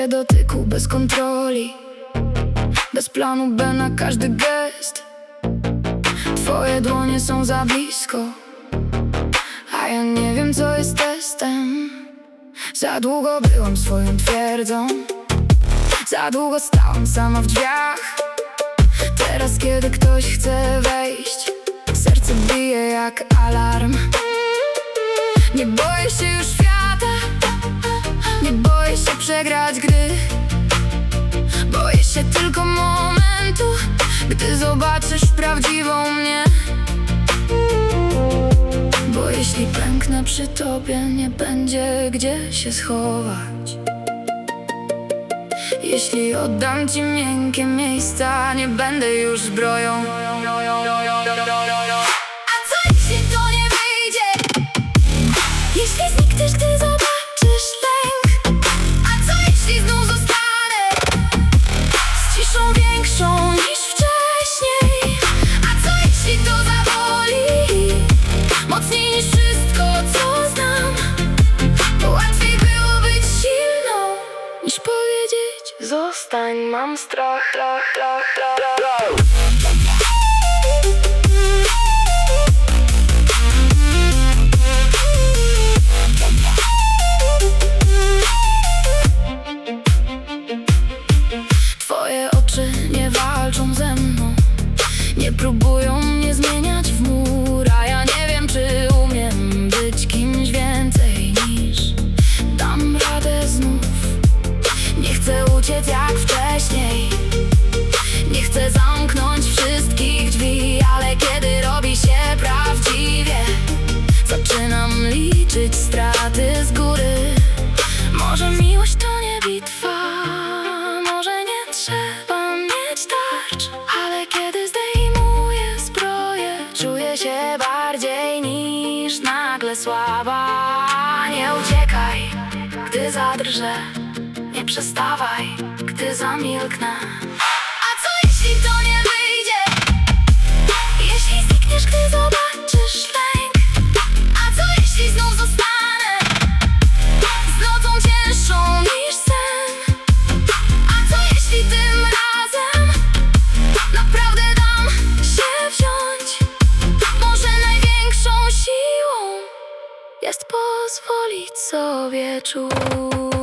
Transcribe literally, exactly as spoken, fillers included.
dotyku, bez kontroli, bez planu B na każdy gest. Twoje dłonie są za blisko, a ja nie wiem, co jest testem. Za długo byłam swoją twierdzą, za długo stałam sama w drzwiach. Teraz, kiedy ktoś chce wejść, serce bije jak alarm. Nie boję się już świata, nie boję się przegrać gry. Boję się tylko momentu, gdy zobaczysz prawdziwą mnie. Bo jeśli pęknę przy tobie, nie będzie gdzie się schować. Jeśli oddam ci miękkie miejsca, nie będę już zbroją. A co jeśli to nie wyjdzie? Jeśli znikniesz, gdy zobaczysz lęk? A co jeśli znów zostanę z ciszą większą niż wcześniej? A co jeśli to zaboli mocniej niż wszystko, co znam? Łatwiej było być silną niż powiedzieć zostań, mam strach, strach, strach, strach, strach. Twoje oczy nie walczą ze mną, nie próbują mnie zmieniać w mur. A ja nie wiem, czy umiem być kimś więcej niż dam radę znów. Nie chcę uciec jak wcześniej, nie chcę zamknąć wszystkich drzwi. Ale kiedy robi się prawdziwie, zaczynam liczyć straty z góry. Może miłość to nie bitwa, może nie trzeba mieć tarcz, ale kiedy zdejmuję zbroję, czuję się bardziej niż nagle słaba. Nie uciekaj, gdy zadrżę, nie przestawaj, gdy zamilknę. A co jeśli to nie wyjdzie? Jeśli znikniesz, gdy zobaczysz lęk? A co jeśli znów zostanę z nocą cięższą niż sen? A co jeśli tym razem naprawdę dam się wziąć? Może największą siłą jest pozwolić sobie czuć.